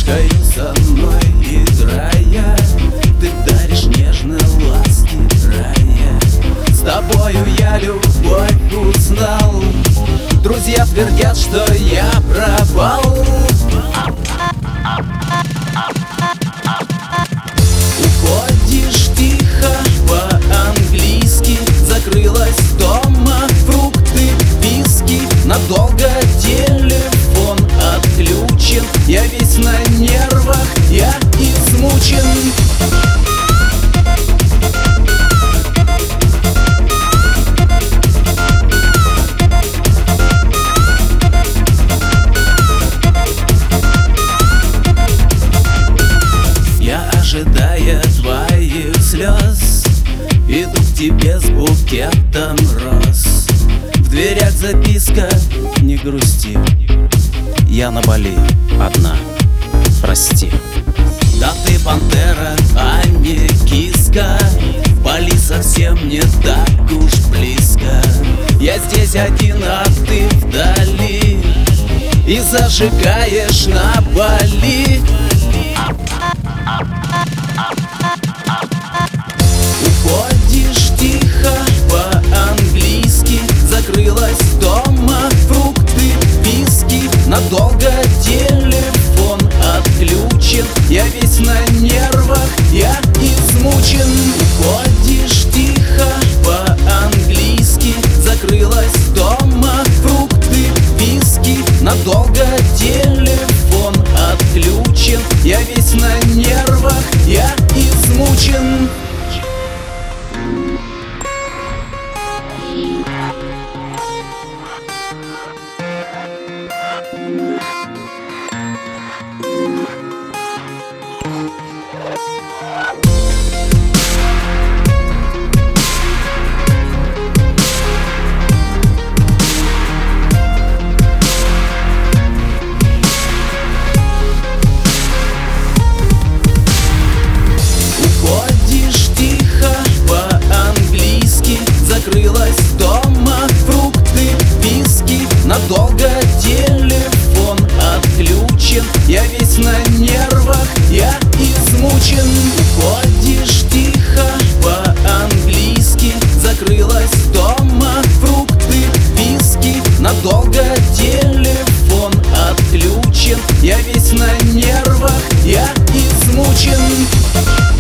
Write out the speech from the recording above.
Ручкою со мной играя, ты даришь нежные ласки рая. С тобою я любовь узнал, друзья твердят, что я пропал. Уходишь тихо по-английски, закрылась дома, фрукты, виски. Надолго телефон отключен, я весь на нервах, я измучен. Ожидая твоих слез, иду к тебе с букетом роз. В дверях записка: не грусти, я на Бали одна, прости. Да ты пантера, а не киска, в Бали совсем не так уж близко. Я здесь один, а ты вдали, и зажигаешь на Бали. Уходишь тихо по-английски, закрылась дома, фрукты, виски. Надолго телефон отключен, я весь на нервах, я измучен. Уходишь тихо по-английски, закрылась дома, фрукты, виски. Надолго телефон отключен, я весь на нервах, я измучен. Закрылась дома, фрукты, виски. Надолго телефон отключен, я весь на нервах, я измучен. Уходишь тихо по-английски, закрылась дома, фрукты, виски. Надолго телефон отключен, я весь на нервах, я измучен.